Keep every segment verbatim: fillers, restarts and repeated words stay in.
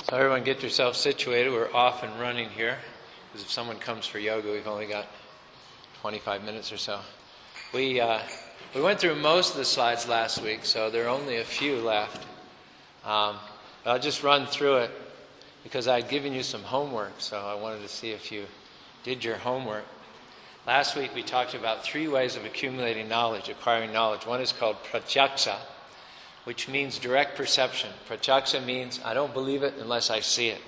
So everyone get yourself situated. We're off and running here, because if someone comes for yoga, we've only got twenty-five minutes or so. We uh, we went through most of the slides last week, so there are only a few left. Um, I'll just run through it, because I'd given you some homework, so I wanted to see if you did your homework. Last week we talked about three ways of accumulating knowledge, acquiring knowledge. One is called pratyaksha, which means direct perception. Pratyaksha means I don't believe it unless I see it.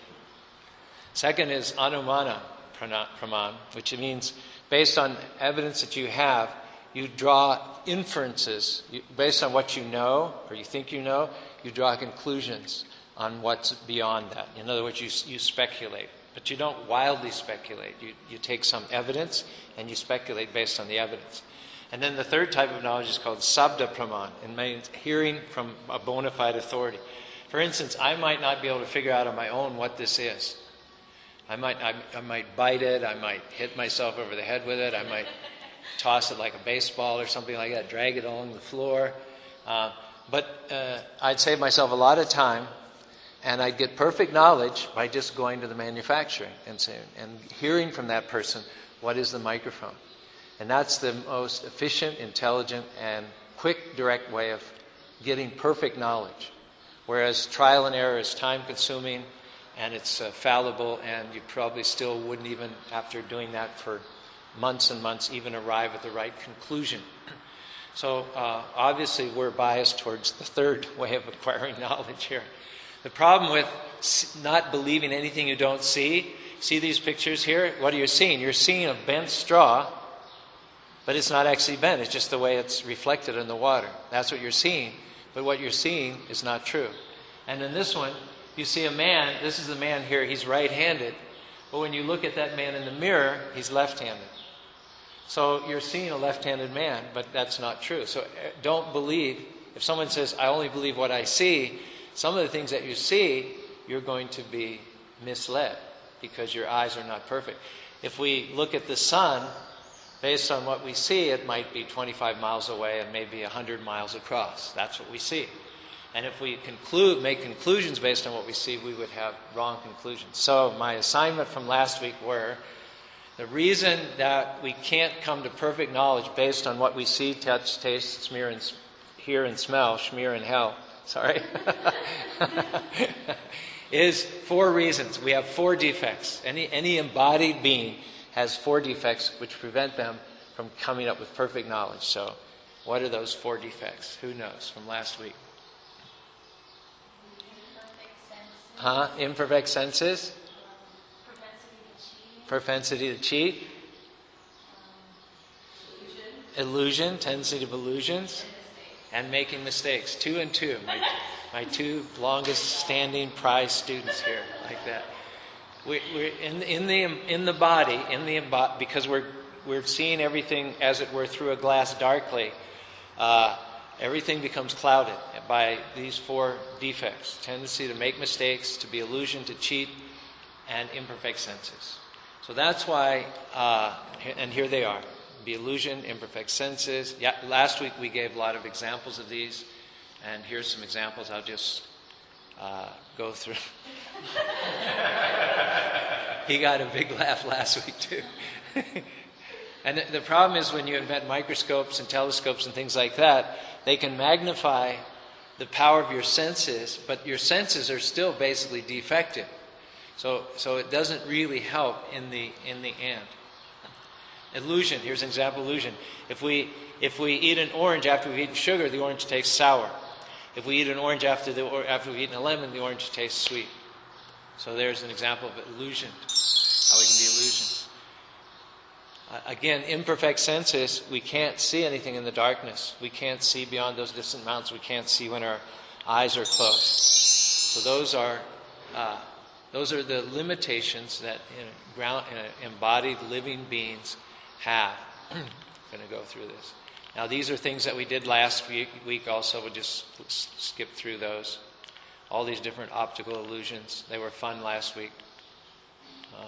Second is anumana praman, which means based on evidence that you have, you draw inferences. You, based on what you know, or you think you know, you draw conclusions on what's beyond that. In other words, you, you speculate. But you don't wildly speculate. You, you take some evidence and you speculate based on the evidence. And then the third type of knowledge is called sabda praman. It means hearing from a bona fide authority. For instance, I might not be able to figure out on my own what this is. I might I, I might bite it. I might hit myself over the head with it. I might toss it like a baseball or something like that, drag it along the floor. Uh, but uh, I'd save myself a lot of time, and I'd get perfect knowledge by just going to the manufacturer and saying, and hearing from that person, what is the microphone? And that's the most efficient, intelligent, and quick, direct way of getting perfect knowledge. Whereas trial and error is time-consuming, and it's uh, fallible, and you probably still wouldn't even, after doing that for months and months, even arrive at the right conclusion. So uh, obviously we're biased towards the third way of acquiring knowledge here. The problem with not believing anything you don't see, see these pictures here? What are you seeing? You're seeing a bent straw, but it's not actually bent. It's just the way it's reflected in the water. That's what you're seeing. But what you're seeing is not true. And in this one, you see a man. This is the man here. He's right-handed. But when you look at that man in the mirror, he's left-handed. So you're seeing a left-handed man, but that's not true. So don't believe. If someone says, I only believe what I see, some of the things that you see, you're going to be misled because your eyes are not perfect. If we look at the sun, based on what we see, it might be twenty-five miles away and maybe one hundred miles across. That's what we see. And if we conclude, make conclusions based on what we see, we would have wrong conclusions. So my assignment from last week were, the reason that we can't come to perfect knowledge based on what we see, touch, taste, smear, and hear and smell, schmear and hell, sorry, is four reasons. We have four defects. Any, any embodied being has four defects which prevent them from coming up with perfect knowledge. So what are those four defects? Who knows from last week? Huh? Imperfect senses? Propensity to cheat? Illusion, tendency of illusions? And making mistakes. Two and two. My, my two longest standing prize students here, like that. We, we're in, in the in the body, in the because we're we're seeing everything as it were through a glass darkly. Uh, everything becomes clouded by these four defects: tendency to make mistakes, to be illusioned, to cheat, and imperfect senses. So that's why, uh, and here they are: be illusioned, imperfect senses. Yeah, last week we gave a lot of examples of these, and here's some examples. I'll just uh, go through. He got a big laugh last week too. And the, the problem is when you invent microscopes and telescopes and things like that, they can magnify the power of your senses, but your senses are still basically defective. So, so it doesn't really help in the in the end. Illusion. Here's an example of illusion. If we if we eat an orange after we've eaten sugar, the orange tastes sour. If we eat an orange after the or after we've eaten a lemon, the orange tastes sweet. So there's an example of illusion. How we can be illusioned. Uh, again, imperfect senses. We can't see anything in the darkness. We can't see beyond those distant mountains. We can't see when our eyes are closed. So those are uh, those are the limitations that you know, ground, uh, embodied living beings have. I'm going to go through this. Now, these are things that we did last week, week also. We'll just skip through those. All these different optical illusions. They were fun last week. Uh,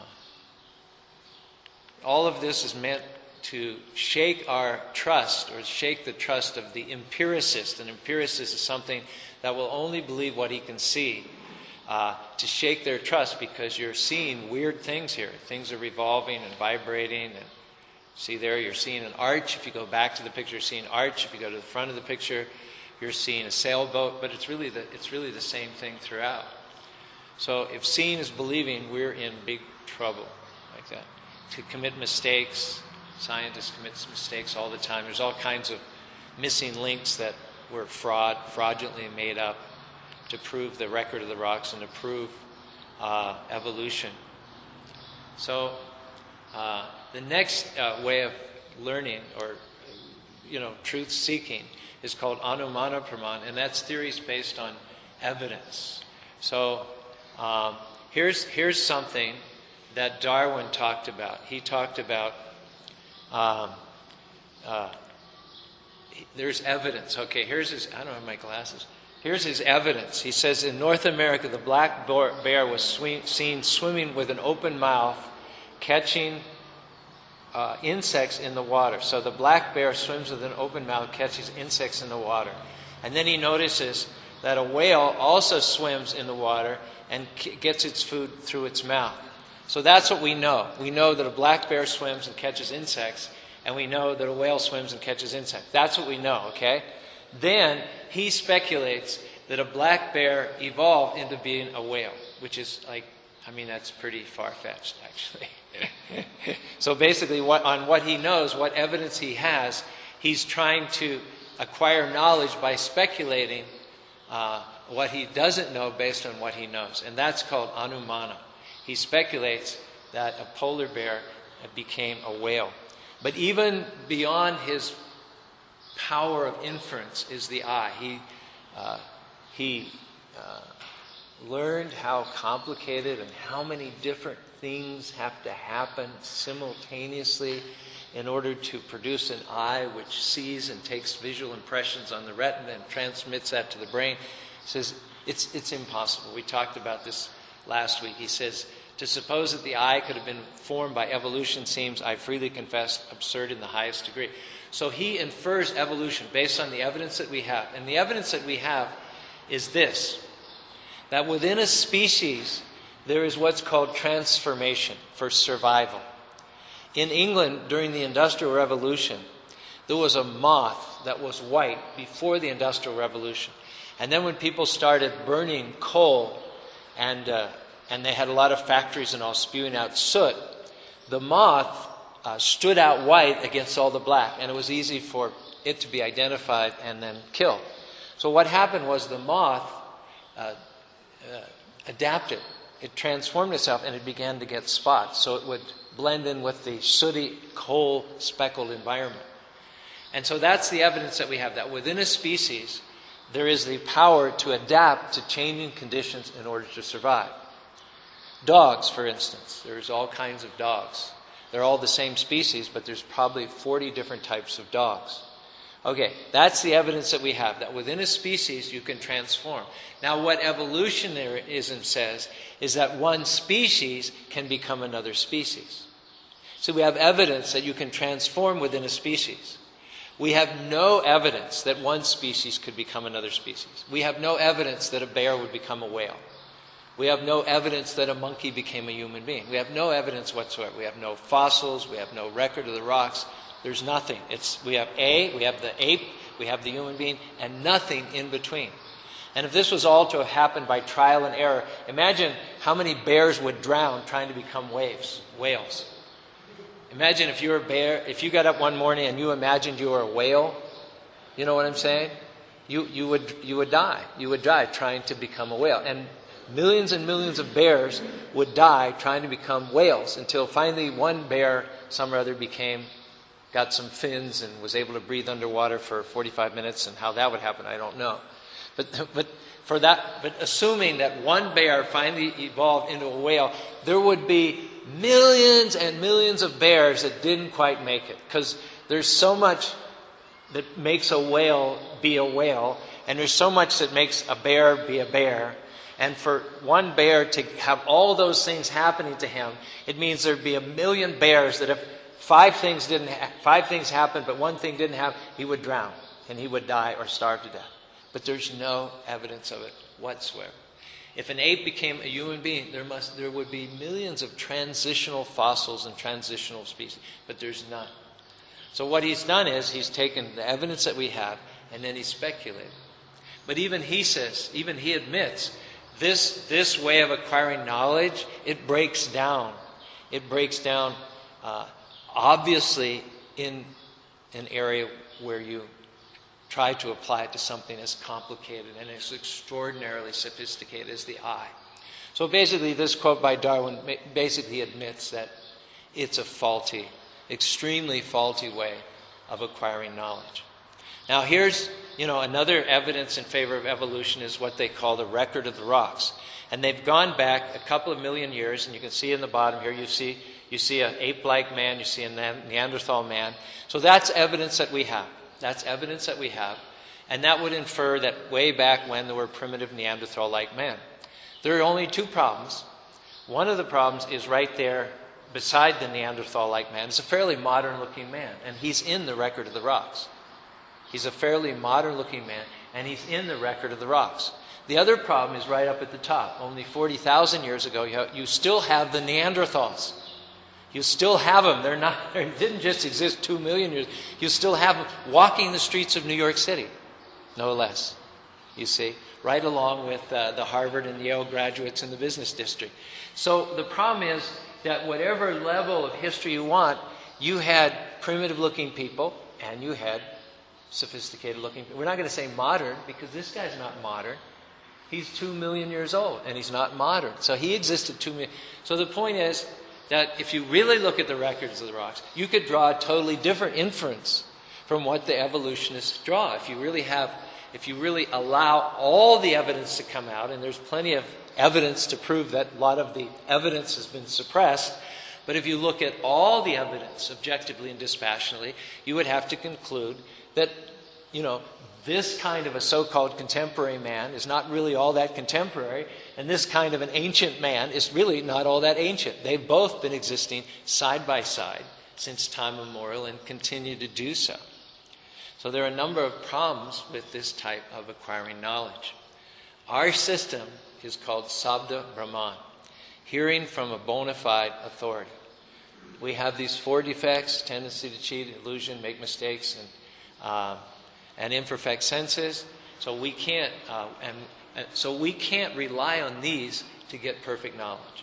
all of this is meant to shake our trust, or shake the trust of the empiricist. An empiricist is something that will only believe what he can see. uh, to shake their trust, because you're seeing weird things here. Things are revolving and vibrating. And see there, you're seeing an arch. If you go back to the picture, you're seeing an arch. If you go to the front of the picture, you're seeing a sailboat. But it's really the, it's really the same thing throughout. So if seeing is believing, we're in big trouble like that. To commit mistakes, scientists commit mistakes all the time. There's all kinds of missing links that were fraud, fraudulently made up to prove the record of the rocks and to prove uh, evolution. So uh, the next uh, way of learning, or you know, truth seeking, is called Anumana Praman, and that's theories based on evidence. So um, here's here's something that Darwin talked about. He talked about um, uh, there's evidence. Okay, here's his. I don't have my glasses. Here's his evidence. He says, in North America, the black bear was swe- seen swimming with an open mouth, catching uh, insects in the water. So the black bear swims with an open mouth, catches insects in the water. And then he notices that a whale also swims in the water and k- gets its food through its mouth. So that's what we know. We know that a black bear swims and catches insects, and we know that a whale swims and catches insects. That's what we know, okay? Then he speculates that a black bear evolved into being a whale, which is like, I mean, that's pretty far-fetched, actually. So basically, what, on what he knows, what evidence he has, he's trying to acquire knowledge by speculating uh, what he doesn't know based on what he knows. And that's called Anumana. He speculates that a polar bear became a whale. But even beyond his power of inference is the eye. He uh, he uh, learned how complicated and how many different things have to happen simultaneously in order to produce an eye which sees and takes visual impressions on the retina and transmits that to the brain. He says it's it's impossible. We talked about this last week. He says, to suppose that the eye could have been formed by evolution seems, I freely confess, absurd in the highest degree. So he infers evolution based on the evidence that we have. And the evidence that we have is this, that within a species there is what's called transformation for survival. In England, during the Industrial Revolution, there was a moth that was white before the Industrial Revolution. And then when people started burning coal and uh, and they had a lot of factories and all spewing out soot, the moth uh, stood out white against all the black, and it was easy for it to be identified and then killed. So what happened was the moth uh, uh, adapted. It transformed itself, and it began to get spots, so it would blend in with the sooty, coal-speckled environment. And so that's the evidence that we have, that within a species, there is the power to adapt to changing conditions in order to survive. Dogs, for instance. There's all kinds of dogs. They're all the same species, but there's probably forty different types of dogs. Okay, that's the evidence that we have, that within a species you can transform. Now, what evolutionarism says is that one species can become another species. So we have evidence that you can transform within a species. We have no evidence that one species could become another species. We have no evidence that a bear would become a whale. We have no evidence that a monkey became a human being. We have no evidence whatsoever. We have no fossils. We have no record of the rocks. There's nothing. It's we have A, we have the ape, we have the human being, and nothing in between. And if this was all to have happened by trial and error, imagine how many bears would drown trying to become waves, whales. Imagine if you were a bear, if you got up one morning and you imagined you were a whale. You know what I'm saying? You you would you would die. You would die trying to become a whale. And millions and millions of bears would die trying to become whales until finally one bear, some or other, became, got some fins and was able to breathe underwater for forty-five minutes. And how that would happen, I don't know. But but for that, but assuming that one bear finally evolved into a whale, there would be millions and millions of bears that didn't quite make it, because there's so much that makes a whale be a whale, and there's so much that makes a bear be a bear. And for one bear to have all those things happening to him, it means there'd be a million bears that if five things didn't ha- five things happened, but one thing didn't happen, he would drown and he would die or starve to death. But there's no evidence of it whatsoever. If an ape became a human being, there must there would be millions of transitional fossils and transitional species, but there's none. So what he's done is he's taken the evidence that we have and then he speculated. But even he says, even he admits, this this way of acquiring knowledge, it breaks down. It breaks down uh, obviously in an area where you try to apply it to something as complicated and as extraordinarily sophisticated as the eye. So basically this quote by Darwin basically admits that it's a faulty, extremely faulty way of acquiring knowledge. Now here's, you know, another evidence in favor of evolution is what they call the record of the rocks. And they've gone back a couple of million years, and you can see in the bottom here, you see you see an ape-like man, you see a Neanderthal man. So that's evidence that we have. That's evidence that we have. And that would infer that way back when there were primitive Neanderthal-like men. There are only two problems. One of the problems is right there beside the Neanderthal-like man. It's a fairly modern-looking man, and he's in the record of the rocks. He's a fairly modern-looking man, and he's in the record of the rocks. The other problem is right up at the top. Only forty thousand years ago, you, have, you still have the Neanderthals. You still have them. They're not, they didn't just exist two million years. You still have them walking the streets of New York City, no less. You see, right along with uh, the Harvard and Yale graduates in the business district. So the problem is that whatever level of history you want, you had primitive-looking people and you had sophisticated-looking people. We're not going to say modern because this guy's not modern. He's two million years old and he's not modern. So he existed two million. So the point is that if you really look at the records of the rocks, you could draw a totally different inference from what the evolutionists draw. If you really have, if you really allow all the evidence to come out, and there's plenty of evidence to prove that a lot of the evidence has been suppressed, but if you look at all the evidence objectively and dispassionately, you would have to conclude that, you know, this kind of a so-called contemporary man is not really all that contemporary, and this kind of an ancient man is really not all that ancient. They've both been existing side by side since time immemorial and continue to do so. So there are a number of problems with this type of acquiring knowledge. Our system is called Sabda Brahman, hearing from a bona fide authority. We have these four defects: tendency to cheat, illusion, make mistakes, and uh, and imperfect senses. So we can't, uh, and, and so we can't rely on these to get perfect knowledge.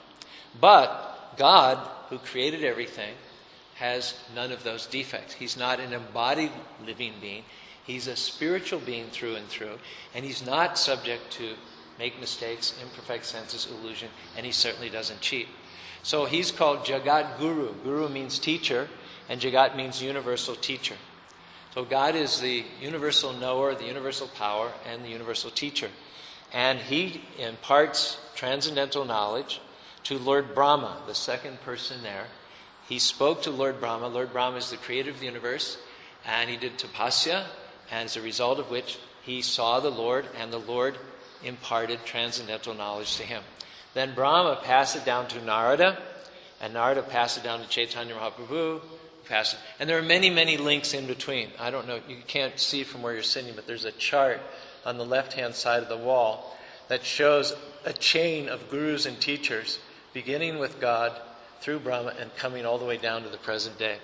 But God, who created everything, has none of those defects. He's not an embodied living being. He's a spiritual being through and through, and he's not subject to make mistakes, imperfect senses, illusion, and he certainly doesn't cheat. So he's called Jagat Guru. Guru means teacher, and Jagat means universal teacher. So God is the universal knower, the universal power, and the universal teacher. And he imparts transcendental knowledge to Lord Brahma, the second person there. He spoke to Lord Brahma. Lord Brahma is the creator of the universe, and he did tapasya, and as a result of which he saw the Lord, and the Lord imparted transcendental knowledge to him. Then Brahma passed it down to Narada, and Narada passed it down to Chaitanya Mahaprabhu, passed it. And there are many, many links in between. I don't know, you can't see from where you're sitting, but there's a chart on the left-hand side of the wall that shows a chain of gurus and teachers, beginning with God, through Brahma, and coming all the way down to the present day.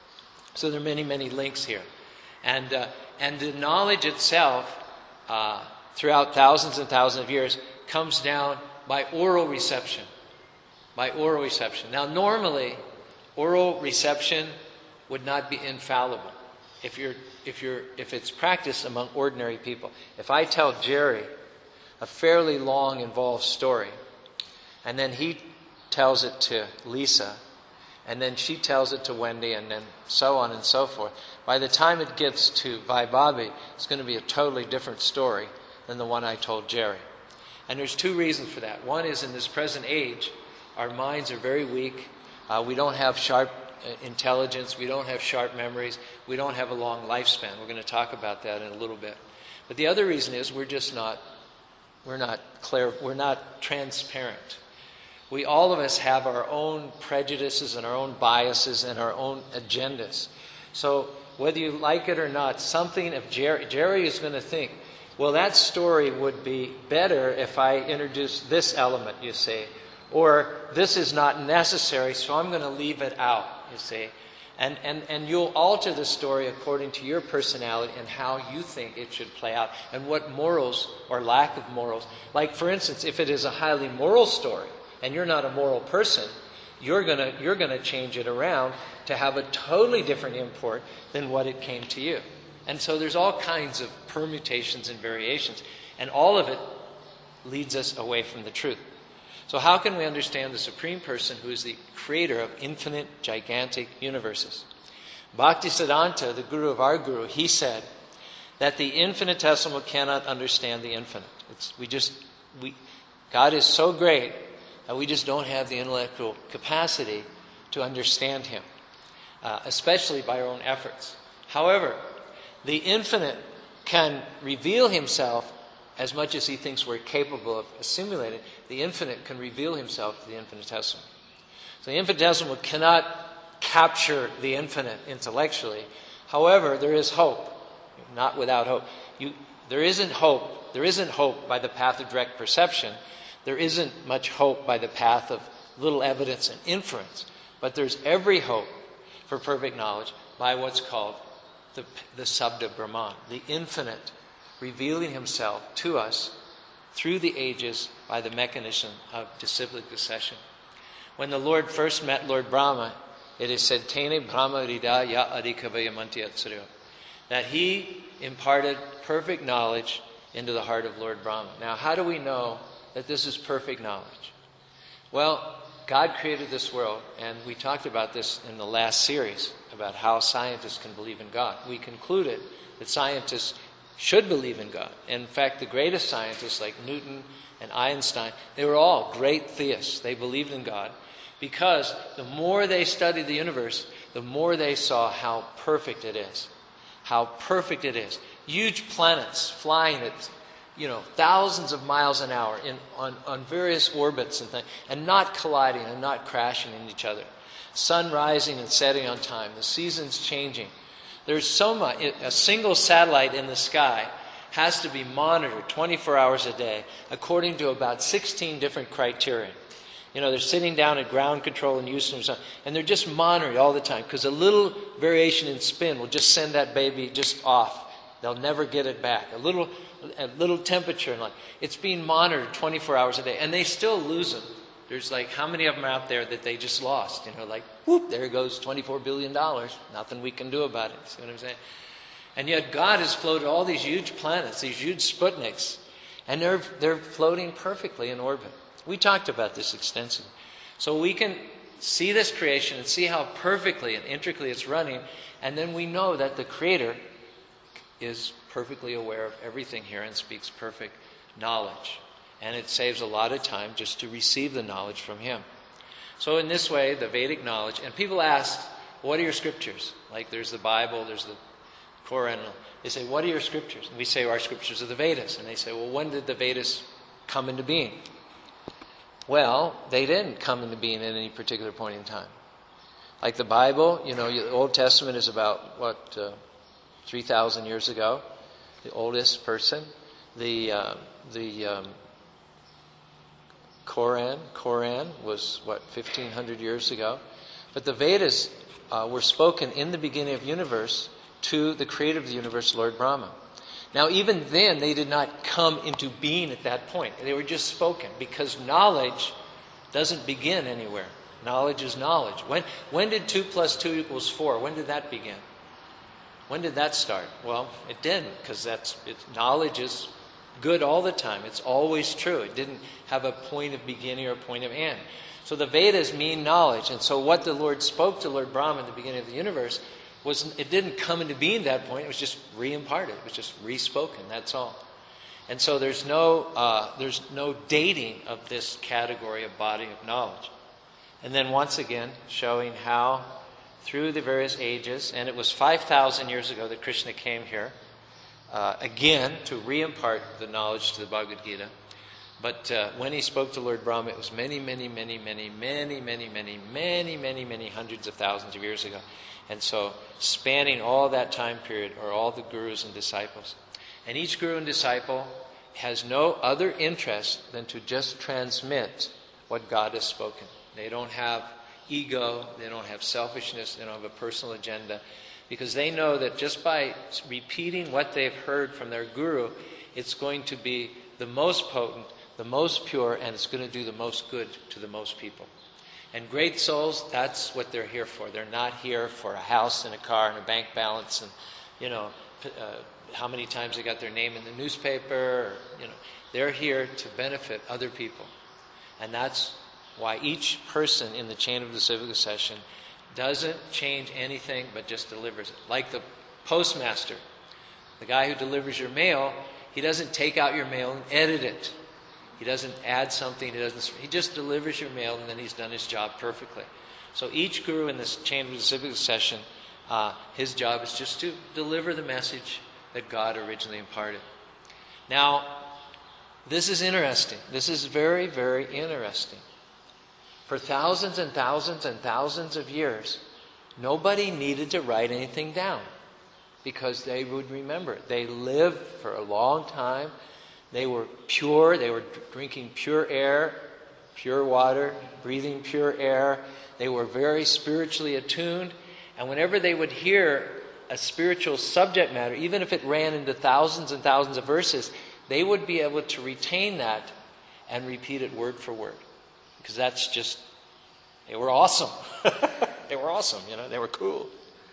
So there are many, many links here. And uh, and the knowledge itself, uh, throughout thousands and thousands of years, comes down by oral reception. By oral reception. Now, normally, oral reception would not be infallible if you're if you're if it's practiced among ordinary people. If I tell Jerry a fairly long, involved story, and then he tells it to Lisa, and then she tells it to Wendy, and then so on and so forth, by the time it gets to Vaibhavi, it's going to be a totally different story than the one I told Jerry. And there's two reasons for that. One is, in this present age, our minds are very weak. Uh, we don't have sharp uh, intelligence. We don't have sharp memories. We don't have a long lifespan. We're going to talk about that in a little bit. But the other reason is we're just not, we're not clear, we're not transparent. We, all of us, have our own prejudices and our own biases and our own agendas. So whether you like it or not, something of Jerry, Jerry is going to think, well, that story would be better if I introduced this element, you see. Or this is not necessary, so I'm going to leave it out, you see. And, and, and you'll alter the story according to your personality and how you think it should play out and what morals or lack of morals. Like, for instance, if it is a highly moral story and you're not a moral person, you're going to you're going to change it around to have a totally different import than what it came to you. And so there's all kinds of permutations and variations, and all of it leads us away from the truth. So how can we understand the Supreme Person who is the creator of infinite, gigantic universes? Bhaktisiddhanta, the guru of our guru, he said that the infinitesimal cannot understand the infinite. It's, we just, we, God is so great that we just don't have the intellectual capacity to understand Him, uh, especially by our own efforts. However, the infinite can reveal Himself as much as He thinks we're capable of assimilating. The infinite can reveal Himself to the infinitesimal. So the infinitesimal cannot capture the infinite intellectually. However, there is hope. Not without hope. You, there isn't hope. There isn't hope by the path of direct perception. There isn't much hope by the path of little evidence and inference. But there's every hope for perfect knowledge by what's called the, the Sabda Brahman, the infinite revealing Himself to us through the ages by the mechanism of disciplic succession. When the Lord first met Lord Brahma, it is said, Tene Brahma Rida Ya Adikavayamanti Atsaryo, that He imparted perfect knowledge into the heart of Lord Brahma. Now, how do we know that this is perfect knowledge? Well, God created this world, and we talked about this in the last series, about how scientists can believe in God. We concluded that scientists should believe in God. And in fact, the greatest scientists like Newton and Einstein, they were all great theists. They believed in God because the more they studied the universe, the more they saw how perfect it is. How perfect it is. Huge planets flying at, you know, thousands of miles an hour in on, on various orbits and things, and not colliding and not crashing into each other. Sun rising and setting on time. The seasons changing. There's so much. A single satellite in the sky has to be monitored twenty-four hours a day according to about sixteen different criteria. You know, they're sitting down at ground control in Houston or something, and they're just monitoring all the time because a little variation in spin will just send that baby just off. They'll never get it back. A little, a little temperature and like it's being monitored twenty-four hours a day, and they still lose them. There's like, how many of them out there that they just lost? You know, like, whoop, there goes twenty-four billion dollars. Nothing we can do about it. See what I'm saying? And yet God has floated all these huge planets, these huge Sputniks, and they're, they're floating perfectly in orbit. We talked about this extensively. So we can see this creation and see how perfectly and intricately it's running, and then we know that the Creator is perfectly aware of everything here and speaks perfect knowledge. And it saves a lot of time just to receive the knowledge from Him. So in this way, the Vedic knowledge, and people ask, what are your scriptures? Like there's the Bible, there's the Quran. They say, what are your scriptures? And we say, our scriptures are the Vedas. And they say, well, when did the Vedas come into being? Well, they didn't come into being at any particular point in time. Like the Bible, you know, the Old Testament is about, what, uh, three thousand years ago, the oldest person. The, uh, the um, Quran, Quran was, what, fifteen hundred years ago. But the Vedas uh, were spoken in the beginning of the universe to the creator of the universe, Lord Brahma. Now, even then, they did not come into being at that point. They were just spoken because knowledge doesn't begin anywhere. Knowledge is knowledge. When, when did two plus two equals four? When did that begin? When did that start? Well, it didn't, because that's it, knowledge is good all the time. It's always true. It didn't have a point of beginning or a point of end. So the Vedas mean knowledge. And so what the Lord spoke to Lord Brahma in the beginning of the universe was, it didn't come into being at that point. It was just re-imparted. It was just re-spoken. That's all. And so there's no uh, there's no dating of this category of body of knowledge. And then once again, showing how through the various ages, and it was five thousand years ago that Krishna came here, uh, again, to re-impart the knowledge to the Bhagavad Gita. But uh, when he spoke to Lord Brahma, it was many, many, many, many, many, many, many, many, many, many hundreds of thousands of years ago. And so spanning all that time period are all the gurus and disciples. And each guru and disciple has no other interest than to just transmit what God has spoken. They don't have ego, they don't have selfishness, they don't have a personal agenda, because they know that just by repeating what they've heard from their guru, it's going to be the most potent, the most pure, and it's going to do the most good to the most people. And great souls, that's what they're here for. They're not here for a house and a car and a bank balance and, you know, uh, how many times they got their name in the newspaper. Or, you know, they're here to benefit other people. And that's why each person in the chain of the civic accession doesn't change anything but just delivers it. Like the postmaster, the guy who delivers your mail, he doesn't take out your mail and edit it. He doesn't add something. He doesn't. He just delivers your mail, and then he's done his job perfectly. So each guru in this chain of the civic accession, uh, his job is just to deliver the message that God originally imparted. Now, this is interesting. This is very, very interesting. For thousands and thousands and thousands of years, nobody needed to write anything down because they would remember it. They lived for a long time. They were pure. They were drinking pure air, pure water, breathing pure air. They were very spiritually attuned. And whenever they would hear a spiritual subject matter, even if it ran into thousands and thousands of verses, they would be able to retain that and repeat it word for word. Because that's just, they were awesome. They were awesome, you know, they were cool.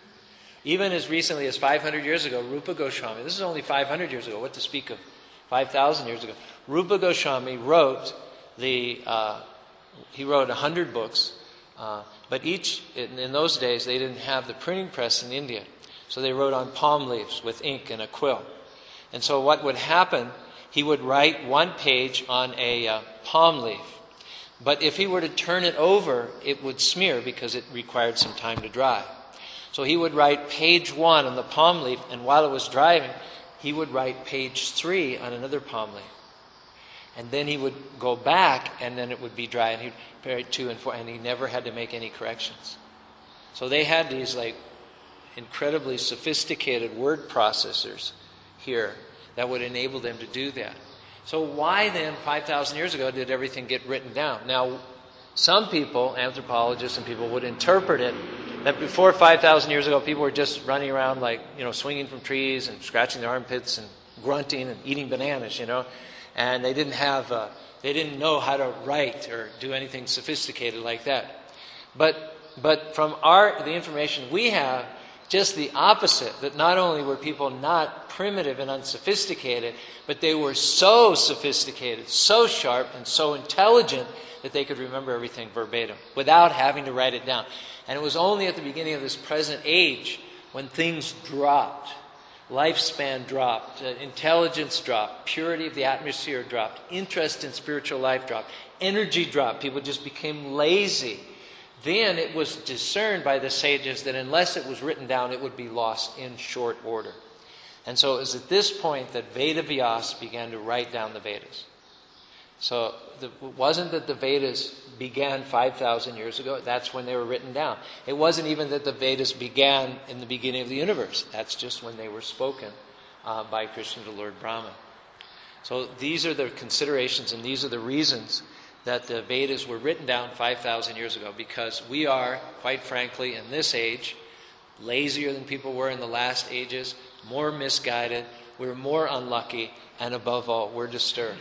Even as recently as five hundred years ago, Rupa Goswami, this is only five hundred years ago, what to speak of five thousand years ago, Rupa Goswami wrote the, uh, he wrote one hundred books, uh, but each, in, in those days, they didn't have the printing press in India. So they wrote on palm leaves with ink and a quill. And so what would happen, he would write one page on a uh, palm leaf. But if he were to turn it over, it would smear because it required some time to dry. So he would write page one on the palm leaf, and while it was drying, he would write page three on another palm leaf. And then he would go back, and then it would be dry, and he'd write two and four, and he never had to make any corrections. So they had these like incredibly sophisticated word processors here that would enable them to do that. So why then, five thousand years ago, did everything get written down? Now, some people, anthropologists and people, would interpret it that before five thousand years ago, people were just running around like, you know, swinging from trees and scratching their armpits and grunting and eating bananas, you know, and they didn't have, uh, they didn't know how to write or do anything sophisticated like that. But, but from our, the information we have, just the opposite, that not only were people not primitive and unsophisticated, but they were so sophisticated, so sharp, and so intelligent that they could remember everything verbatim without having to write it down. And it was only at the beginning of this present age when things dropped, lifespan dropped, uh, intelligence dropped, purity of the atmosphere dropped, interest in spiritual life dropped, energy dropped, people just became lazy. Then it was discerned by the sages that unless it was written down, it would be lost in short order. And so it was at this point that Veda Vyas began to write down the Vedas. So the, it wasn't that the Vedas began five thousand years ago. That's when they were written down. It wasn't even that the Vedas began in the beginning of the universe. That's just when they were spoken uh, by Krishna, the Lord Brahman. So these are the considerations and these are the reasons that the Vedas were written down five thousand years ago, because we are, quite frankly, in this age, lazier than people were in the last ages, more misguided, we're more unlucky, and above all, we're disturbed.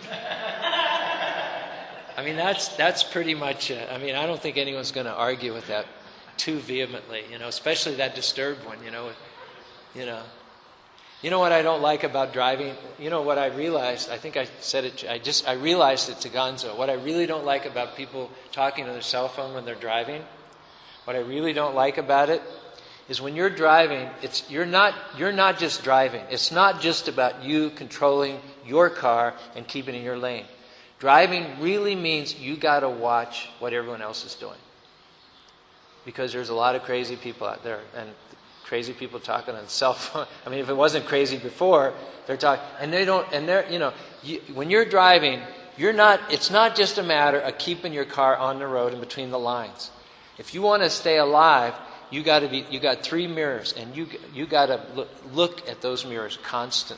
I mean, that's that's pretty much, uh, I mean, I don't think anyone's going to argue with that too vehemently, you know, especially that disturbed one, you know, you know. You know what I don't like about driving? You know what I realized? I think I said it. I just I realized it to Gonzo. What I really don't like about people talking on their cell phone when they're driving, what I really don't like about it, is when you're driving, it's you're not you're not just driving. It's not just about you controlling your car and keeping in your lane. Driving really means you got to watch what everyone else is doing, because there's a lot of crazy people out there, and crazy people talking on cell phone. I mean, if it wasn't crazy before, they're talking, and they don't, and they're, you know, you, when you're driving, you're not, it's not just a matter of keeping your car on the road and between the lines. If you want to stay alive, you got to be, you got three mirrors, and you, you got to look, look at those mirrors constantly.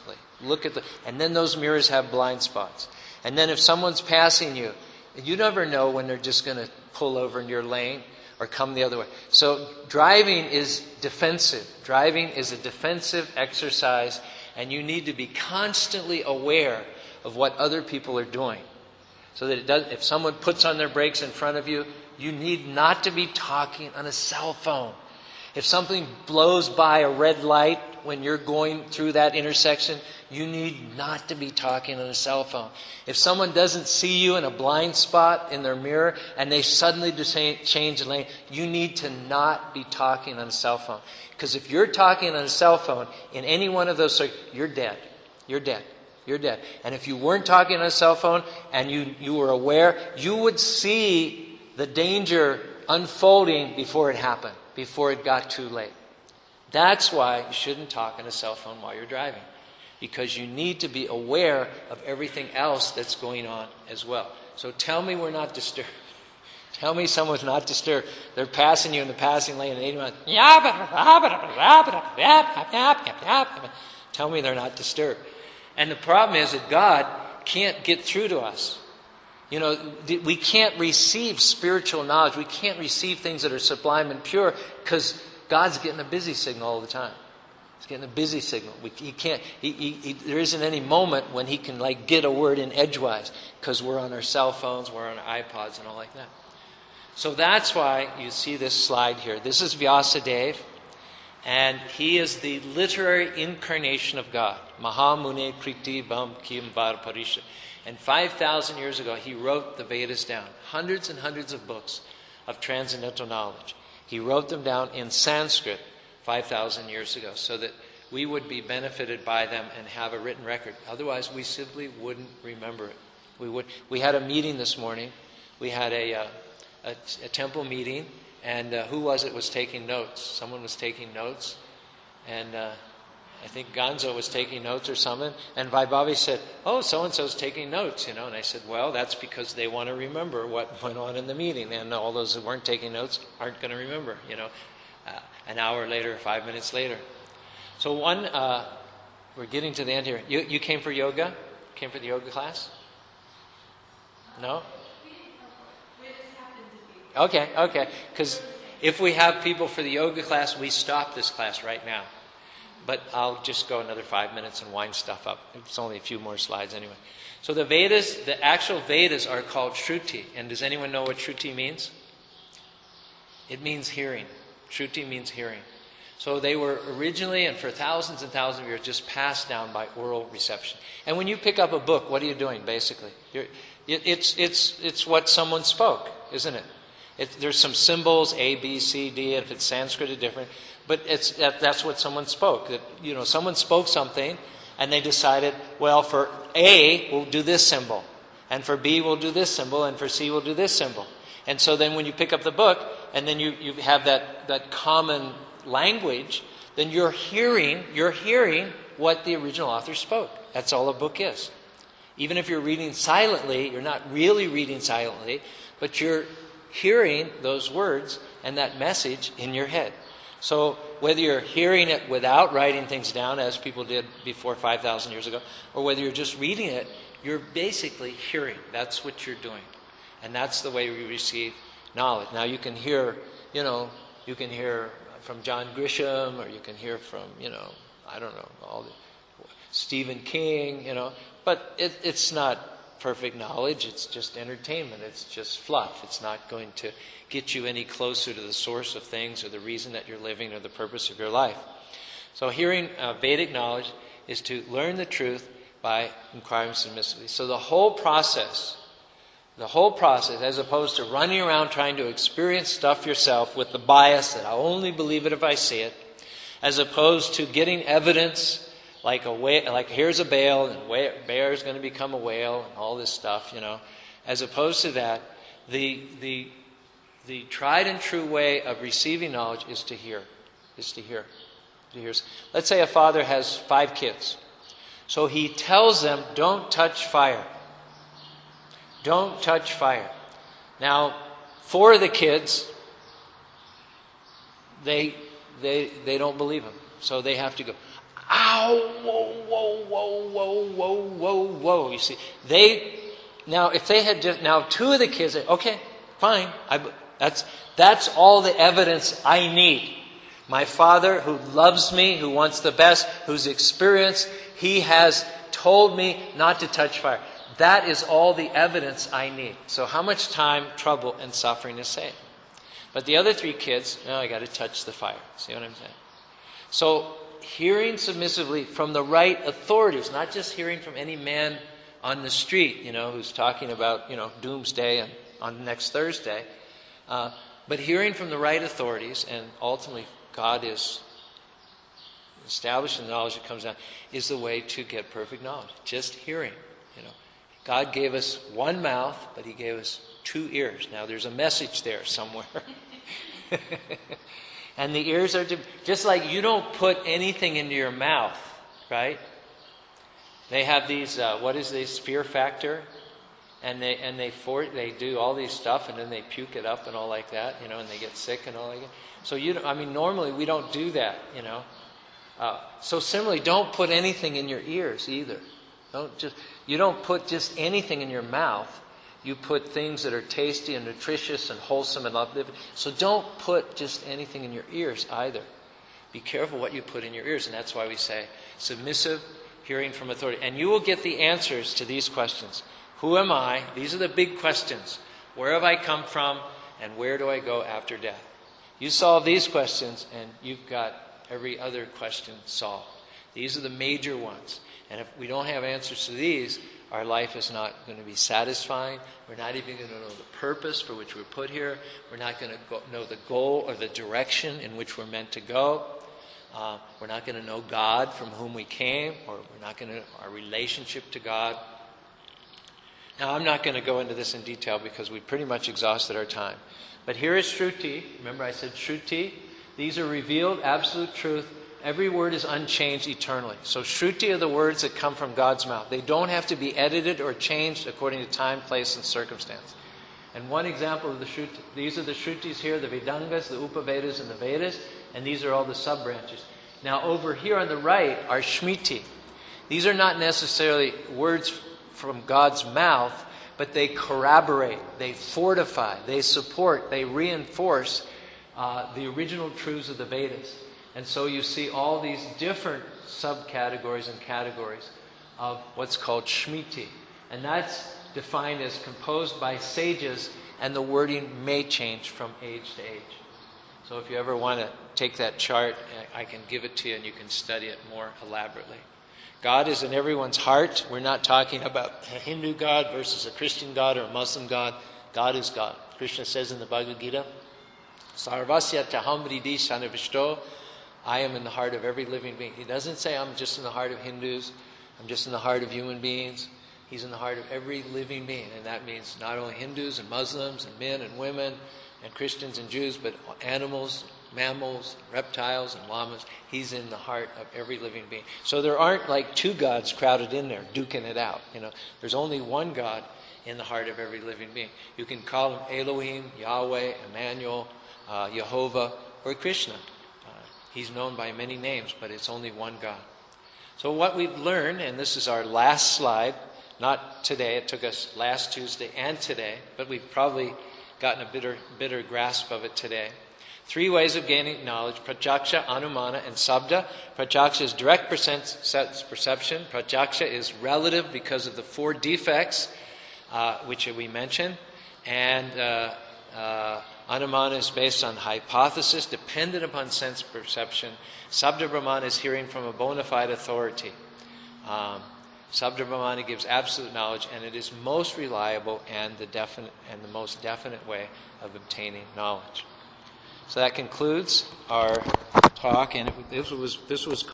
look at the, and then those mirrors have blind spots. And then if someone's passing you, you never know when they're just going to pull over in your lane or come the other way. So driving is defensive. Driving is a defensive exercise, and you need to be constantly aware of what other people are doing. So that it does, if someone puts on their brakes in front of you, you need not to be talking on a cell phone. If something blows by a red light when you're going through that intersection, you need not to be talking on a cell phone. If someone doesn't see you in a blind spot in their mirror and they suddenly just change lane, you need to not be talking on a cell phone. Because if you're talking on a cell phone in any one of those, you're dead. You're dead. You're dead. And if you weren't talking on a cell phone and you, you were aware, you would see the danger unfolding before it happened, before it got too late. That's why you shouldn't talk on a cell phone while you're driving. Because you need to be aware of everything else that's going on as well. So tell me we're not disturbed. Tell me someone's not disturbed. They're passing you in the passing lane at eighty miles. Tell me they're not disturbed. And the problem is that God can't get through to us. You know, we can't receive spiritual knowledge. We can't receive things that are sublime and pure because God's getting a busy signal all the time. He's getting a busy signal. We, he can't. He, he, he, there isn't any moment when he can like get a word in edgewise because we're on our cell phones, we're on our iPods, and all like that. So that's why you see this slide here. This is Vyasadeva, and he is the literary incarnation of God. Mahamune Kriti Bam Kim Var Parisha. And five thousand years ago, he wrote the Vedas down. Hundreds and hundreds of books of transcendental knowledge. He wrote them down in Sanskrit five thousand years ago so that we would be benefited by them and have a written record. Otherwise, we simply wouldn't remember it. We would. We had a meeting this morning. We had a, uh, a, a temple meeting, and uh, who was it was taking notes? Someone was taking notes, and uh, I think Gonzo was taking notes or something, and Vaibhavi said, oh, so-and-so's taking notes, you know. And I said, well, that's because they want to remember what went on in the meeting, and all those who weren't taking notes aren't going to remember, you know, uh, an hour later, five minutes later. So one, uh, we're getting to the end here. You, you came for yoga? Came for the yoga class? No? Okay, okay. Because if we have people for the yoga class, we stop this class right now. But I'll just go another five minutes and wind stuff up. It's only a few more slides anyway. So the Vedas, the actual Vedas are called Shruti. And does anyone know what Shruti means? It means hearing. Shruti means hearing. So they were originally and for thousands and thousands of years just passed down by oral reception. And when you pick up a book, what are you doing basically? You're, it, it's, it's, it's what someone spoke, isn't it? It? There's some symbols, A, B, C, D. If it's Sanskrit, it's different. But it's that, that's what someone spoke. That, you know, someone spoke something, and they decided, well, for A, we'll do this symbol. And for B, we'll do this symbol. And for C, we'll do this symbol. And so then when you pick up the book, and then you, you have that, that common language, then you're hearing, you're hearing what the original author spoke. That's all a book is. Even if you're reading silently, you're not really reading silently, but you're hearing those words and that message in your head. So whether you're hearing it without writing things down, as people did before five thousand years ago, or whether you're just reading it, you're basically hearing. That's what you're doing. And that's the way we receive knowledge. Now you can hear, you know, you can hear from John Grisham, or you can hear from, you know, I don't know, all the Stephen King, you know, but it, it's not perfect knowledge. It's just entertainment. It's just fluff. It's not going to get you any closer to the source of things or the reason that you're living or the purpose of your life. So hearing uh, Vedic knowledge is to learn the truth by inquiring submissively. So the whole process, the whole process, as opposed to running around trying to experience stuff yourself with the bias that I'll only believe it if I see it, as opposed to getting evidence like a whale, like here's a bear and a bear is going to become a whale and all this stuff, you know, as opposed to that, the the The tried and true way of receiving knowledge is to hear. Is to hear. To hear. Let's say a father has five kids. So he tells them, don't touch fire. Don't touch fire. Now, four of the kids, they they they don't believe him. So they have to go, Ow, whoa, whoa, whoa, whoa, whoa, whoa, whoa. You see, they, now if they had just, now two of the kids, okay, fine. I, that's, that's all the evidence I need. My Father who loves me, who wants the best, who's experienced, He has told me not to touch fire. That is all the evidence I need. So how much time, trouble, and suffering is saved? But the other three kids, no, I got to touch the fire. See what I'm saying? So hearing submissively from the right authorities, not just hearing from any man on the street, you know, who's talking about, you know, doomsday and on next Thursday, uh, but hearing from the right authorities, and ultimately God is establishing the knowledge that comes down, is the way to get perfect knowledge. Just hearing, you know. God gave us one mouth, but He gave us two ears. Now there's a message there somewhere. And the ears are to, just like you don't put anything into your mouth, right? They have these, uh, what is this, fear factor? And they and they for, they do all these stuff, and then they puke it up and all like that, you know, and they get sick and all like that. So you, don't, I mean, normally we don't do that, you know. Uh, so similarly, don't put anything in your ears either. Don't just you don't put just anything in your mouth. You put things that are tasty and nutritious and wholesome and uplifting. So don't put just anything in your ears either. Be careful what you put in your ears, and that's why we say submissive, hearing from authority. And you will get the answers to these questions. Who am I? These are the big questions. Where have I come from? And where do I go after death? You solve these questions, and you've got every other question solved. These are the major ones. And if we don't have answers to these, our life is not going to be satisfying. We're not even going to know the purpose for which we're put here. We're not going to go, know the goal or the direction in which we're meant to go. Uh, we're not going to know God from whom we came, or we're not going to know our relationship to God. Now, I'm not going to go into this in detail because we pretty much exhausted our time. But here is Shruti. Remember I said Shruti? These are revealed absolute truth. Every word is unchanged eternally. So Shruti are the words that come from God's mouth. They don't have to be edited or changed according to time, place, and circumstance. And one example of the Shruti, these are the Shrutis here, the Vedangas, the Upavedas, and the Vedas, and these are all the sub-branches. Now over here on the right are Shmiti. These are not necessarily words from God's mouth, but they corroborate, they fortify, they support, they reinforce uh, the original truths of the Vedas. And so you see all these different subcategories and categories of what's called Shmiti. And that's defined as composed by sages, and the wording may change from age to age. So if you ever want to take that chart, I can give it to you and you can study it more elaborately. God is in everyone's heart. We're not talking about a Hindu God versus a Christian God or a Muslim God. God is God. Krishna says in the Bhagavad Gita, Sarvasya taham hridi sanavishto. I am in the heart of every living being. He doesn't say I'm just in the heart of Hindus. I'm just in the heart of human beings. He's in the heart of every living being. And that means not only Hindus and Muslims and men and women and Christians and Jews, but animals, mammals, reptiles, and llamas. He's in the heart of every living being. So there aren't like two gods crowded in there, duking it out. You know, there's only one God in the heart of every living being. You can call him Elohim, Yahweh, Emmanuel, uh, Jehovah, or Krishna. Uh, he's known by many names, but it's only one God. So what we've learned, and this is our last slide, not today, it took us last Tuesday and today, but we've probably gotten a bitter, bitter grasp of it today. Three ways of gaining knowledge: Pratyaksha, Anumana, and Sabda. Pratyaksha is direct perception. Pratyaksha is relative because of the four defects, uh, which we mentioned. And uh, uh, Anumana is based on hypothesis, dependent upon sense perception. Sabda Brahmana is hearing from a bona fide authority. Um, Sabda Brahmana gives absolute knowledge, and it is most reliable and the definite and the most definite way of obtaining knowledge. So that concludes our talk, and it, this was this was.